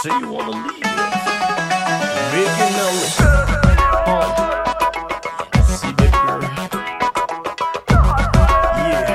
say you wanna leave. Making Nelly. See that girl? Yeah.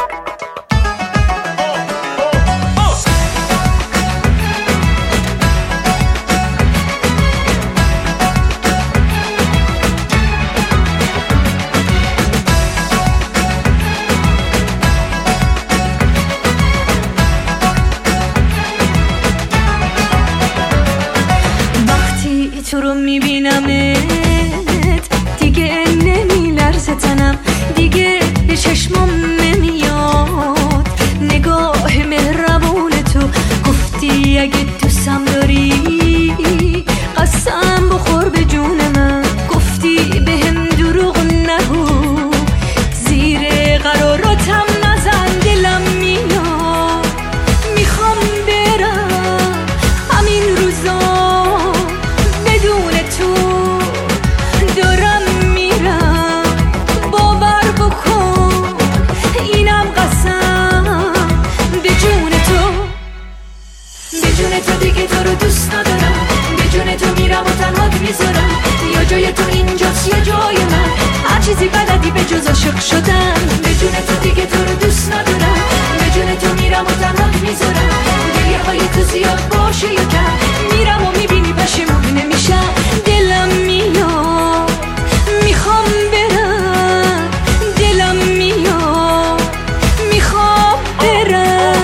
تو رو میبینمت دیگه نمیلرزه تنم، دیگه به چشمم نمیاد نگاه مهربون تو. گفتی اگه دوستم داری قسم بخور به جون من، گفتی بهم دروغ نگو زیر قراراتم نزن. دلم میاد میخوام برم همین روزا بدون تو دارم میرم، باور بکن اینم قسم به جون تو. به جون تو دیگه تو رو دوست ندارم، به جون تو میرم و تنهات میذارم. یا جای تو اینجاست یا جای من، هر چیزی بلدی به جز عاشق شدن. به جون تو دیگه تو رو دوست ندارم، به جون تو میرم و تنهات میذارم. گریه های تو زیاد باشه یا کم، میرم و میبینی پشیمون نمیشم. دلم میاد میخوام برم، دلم میاد میخوام برم.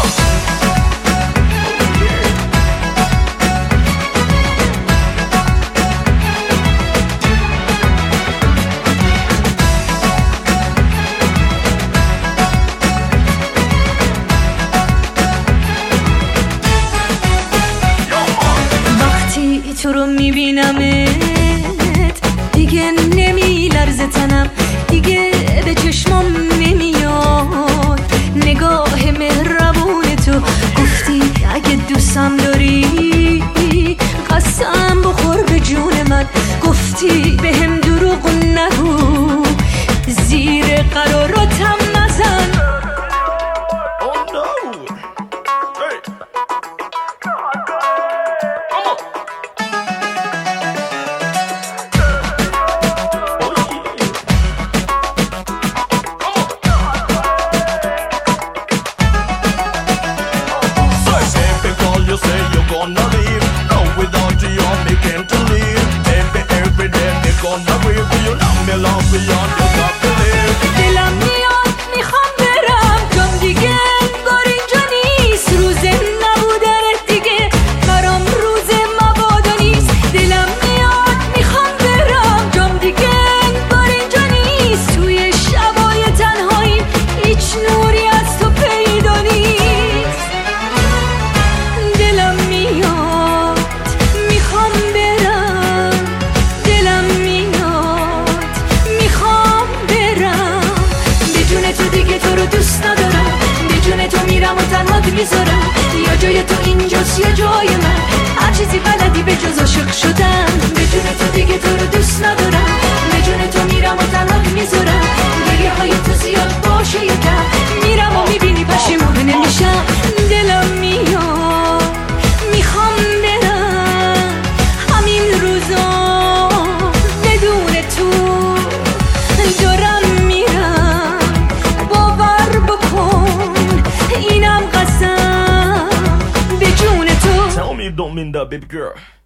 وقتی تو رو میبینمت دیگه نمیلرزه تنم، دیگه به چشمم نمیاد نگاه مهربون تو. گفتی اگه دوستم داری قسم بخور به جون من، گفتی بهم دروغ نگو زیر قراراتم نزن. Oh no! Hey! Come on! You say you're gonna leave, no without you you're making to leave. Baby every day they're gonna leave, you love me beyond you got to live. دلم میاد میخوام برم، جام دیگه انگار اینجا نیست. روز نبودنت دیگه برام روز مبادا نیست. دلم میاد میخوام برم، جام دیگه انگار اینجا نیست. توی شبای تنهاییم هیچ نوری از تو پیدا نیست. دلم میاد میخوام برم، دلم میاد میخوام برم. به جون تو دیگه تو رو دوست ندارم، به جون تو میرم و تنهات میذارم. یا جای تو اینجاست یا جای من، هر چیزی بلدی به جز عاشق شدن. به جون تو دیگه تو رو دوست ندارم، به جون تو میرم و تنهات میذارم. گریه های تو زیاد باشه یا کم، میرم و میبینی پشیمون نمیشم. دلم میاد میخوام برم همین روزا بدون تو دارم میرم، باور بکن اینم قسم به جون تو. Tell me you don't mean that, baby girl.